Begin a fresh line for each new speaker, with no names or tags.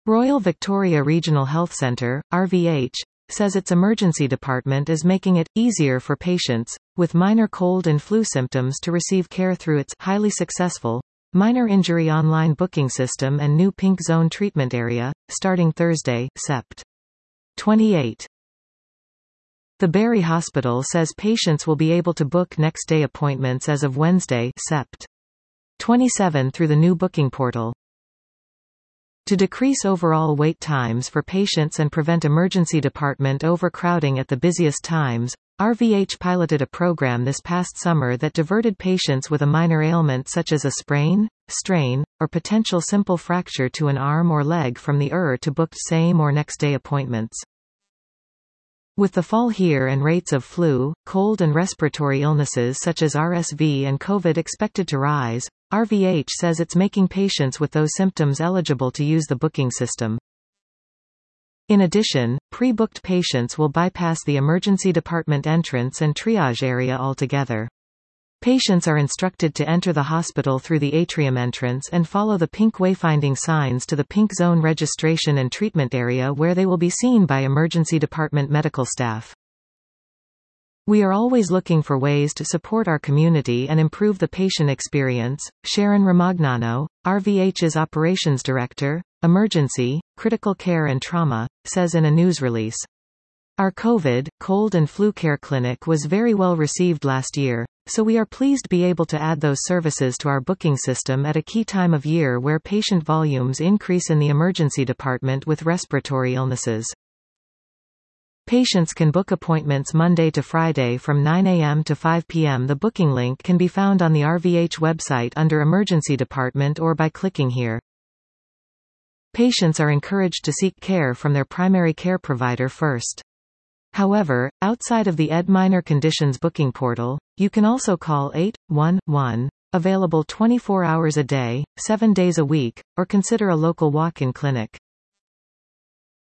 Royal Victoria Regional Health Centre, RVH, says its emergency department is making it easier for patients with minor cold and flu symptoms to receive care through its highly successful minor injury online booking system and new Pink Zone treatment area, starting Thursday, Sept. 28. The Barry Hospital says patients will be able to book next-day appointments as of Wednesday, Sept. 27 through the new booking portal. To decrease overall wait times for patients and prevent emergency department overcrowding at the busiest times, RVH piloted a program this past summer that diverted patients with a minor ailment such as a sprain, strain, or potential simple fracture to an arm or leg from the ER to booked same or next-day appointments. With the fall here and rates of flu, cold and respiratory illnesses such as RSV and COVID expected to rise, RVH says it's making patients with those symptoms eligible to use the booking system. In addition, pre-booked patients will bypass the emergency department entrance and triage area altogether. Patients are instructed to enter the hospital through the atrium entrance and follow the pink wayfinding signs to the Pink Zone registration and treatment area where they will be seen by emergency department medical staff. We are always looking for ways to support our community and improve the patient experience, Sharon Romagnano, RVH's Operations Director, Emergency, Critical Care and Trauma, says in a news release. Our COVID, cold and flu care clinic was very well received last year, so we are pleased to be able to add those services to our booking system at a key time of year where patient volumes increase in the emergency department with respiratory illnesses. Patients can book appointments Monday to Friday from 9 a.m. to 5 p.m. The booking link can be found on the RVH website under Emergency Department or by clicking here. Patients are encouraged to seek care from their primary care provider first. However, outside of the Minor Conditions booking portal, you can also call 811, available 24 hours a day, 7 days a week, or consider a local walk-in clinic.